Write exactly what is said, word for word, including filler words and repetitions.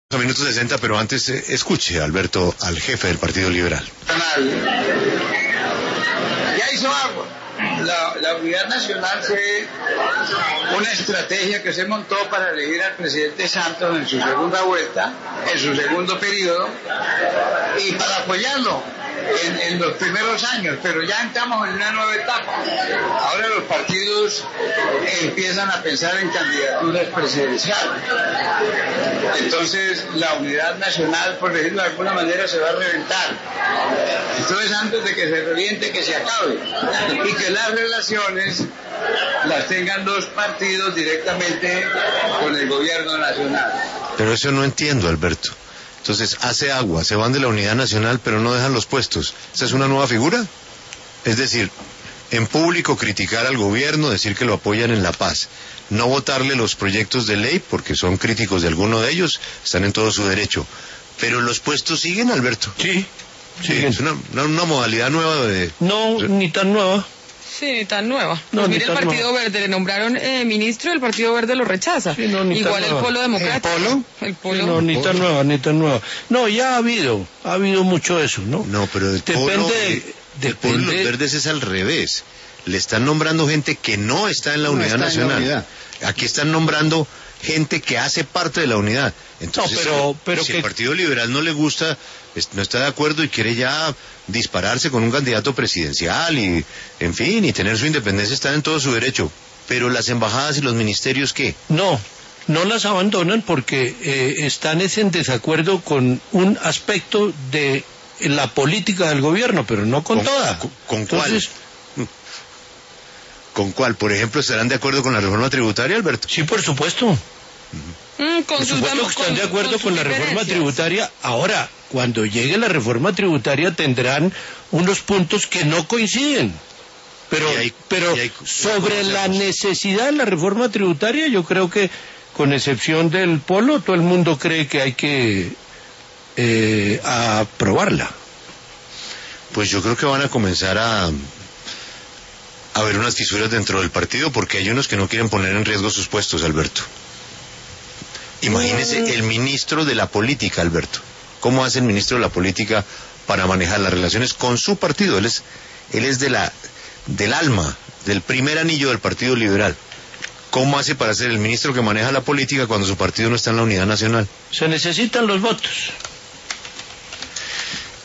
A minutos sesenta, pero antes eh, escuche, Alberto, al jefe del Partido Liberal. Ya hizo agua. La, la Unidad Nacional fue una estrategia que se montó para elegir al presidente Santos en su segunda vuelta, en su segundo periodo, y para apoyarlo en, en los primeros años, pero ya entramos en una nueva etapa. Ahora los partidos empiezan a pensar en candidaturas presidenciales. Entonces la Unidad Nacional, por decirlo de alguna manera, se va a reventar. Entonces, antes de que se reviente, que se acabe, y que las relaciones las tengan los partidos directamente con el gobierno nacional. Pero eso no entiendo, Alberto. Entonces, hace agua, se van de la Unidad Nacional, pero no dejan los puestos. ¿Esa es una nueva figura? Es decir, en público criticar al gobierno, decir que lo apoyan en la paz, no votarle los proyectos de ley, porque son críticos de alguno de ellos, están en todo su derecho. Pero los puestos siguen, Alberto. Sí. Sí, es una, una, una modalidad nueva de... No, ni tan nueva. Sí, ni tan nueva. No, pues ni mire, tan el Partido nueva. Verde le nombraron eh, ministro y el Partido Verde lo rechaza. Sí, no, ni Igual tan el nueva. Polo Democrático. ¿El Polo? El Polo. Sí, no, ni tan nueva, ni tan nueva. No, ya ha habido, ha habido mucho eso, ¿no? No, pero el Depende Polo, de- eh, el Polo y los depende- Verdes es al revés. Le están nombrando gente que no está en la No Unidad está en la Nacional. unidad. Aquí están nombrando gente que hace parte de la unidad. Entonces, No, pero- si- pero si que- el Partido Liberal no le gusta, es- no está de acuerdo y quiere ya dispararse con un candidato presidencial y, en fin, y tener su independencia, está en todo su derecho. Pero las embajadas y los ministerios, ¿qué? No, no las abandonan porque eh, están es en desacuerdo con un aspecto de la política del gobierno, pero no con, toda. ¿Con, con Entonces, cuál? ¿Con cuál? Por ejemplo, ¿estarán de acuerdo con la reforma tributaria, Alberto? sí, por supuesto. Mm, con Por sus supuesto demo- que están de acuerdo sus con la reforma diferencias. tributaria. Ahora, cuando llegue la reforma tributaria tendrán unos puntos que no coinciden. Pero, Y hay- pero y hay- sobre la conocemos. necesidad de la reforma tributaria, yo creo que, con excepción del Polo, todo el mundo cree que hay que eh, aprobarla. Pues yo creo que van a comenzar a, a haber unas fisuras dentro del partido porque hay unos que no quieren poner en riesgo sus puestos, Alberto. Imagínese el ministro de la política, Alberto. ¿Cómo hace el ministro de la política para manejar las relaciones con su partido? Él es, él es de la, del alma, del primer anillo del Partido Liberal. ¿Cómo hace para ser el ministro que maneja la política cuando su partido no está en la Unidad Nacional? Se necesitan los votos.